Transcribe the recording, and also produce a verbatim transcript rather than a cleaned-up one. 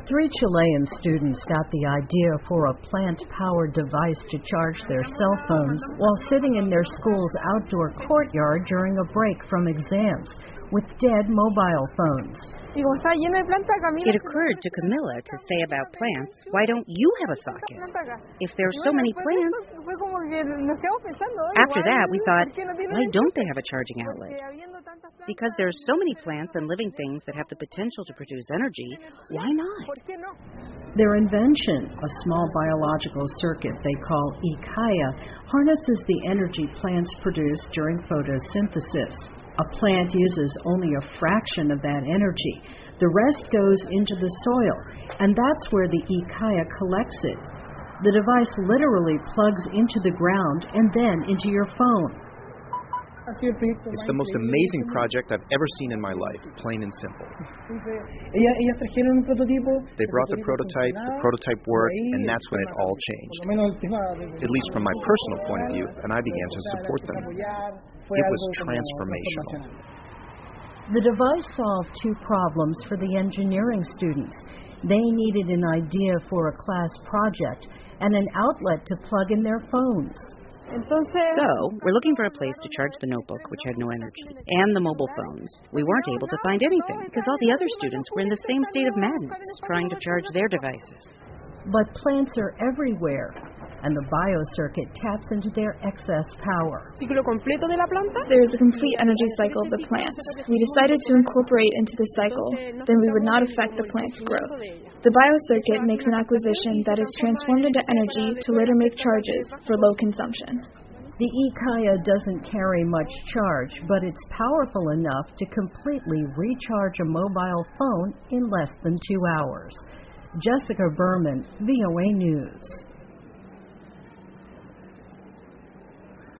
Three Chilean students got the idea for a plant-powered device to charge their cell phones while sitting in their school's outdoor courtyard during a break from exams with dead mobile phones. It occurred to Camilla to say about plants, why don't you have a socket? If there are so many plants. After that, we thought, why don't they have a charging outlet? Because there are so many plants and living things that have the potential to produce energy, why not? Their invention, a small biological circuit they call Icaya, harnesses the energy plants produce during photosynthesis. A plant uses only a fraction of that energy. The rest goes into the soil, and that's where the Icaya collects it. The device literally plugs into the ground and then into your phone. It's the most amazing project I've ever seen in my life, plain and simple. They brought the prototype, the prototype worked, and that's when it all changed. At least from my personal point of view, and I began to support them. It was transformational. The device solved two problems for the engineering students. They needed an idea for a class project and an outlet to plug in their phones. So, we're looking for a place to charge the notebook, which had no energy, and the mobile phones. We weren't able to find anything because all the other students were in the same state of madness, trying to charge their devices. But plants are everywhere, and the biocircuit taps into their excess power. There is a complete energy cycle of the plant. We decided to incorporate into the cycle, then we would not affect the plant's growth. The biocircuit makes an acquisition that is transformed into energy to later make charges for low consumption. The Icaya doesn't carry much charge, but it's powerful enough to completely recharge a mobile phone in less than two hours. Jessica Berman, V O A News.